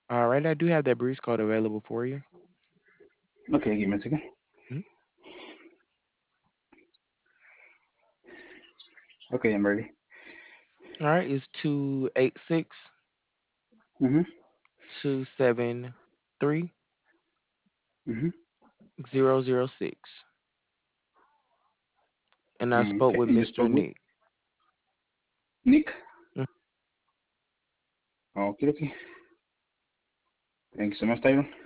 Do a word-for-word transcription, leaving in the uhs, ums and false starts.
All right, I do have that breeze code available for you. Okay, give me a second. Mhm. Okay, I'm ready. All right, it's two eight six Mm-hmm. two seven three Mm-hmm. zero zero six, and I Mm, spoke okay, with and you mister spoke with Nick. Nick. Mm. Okay, okay. Thank you so much, Tyron.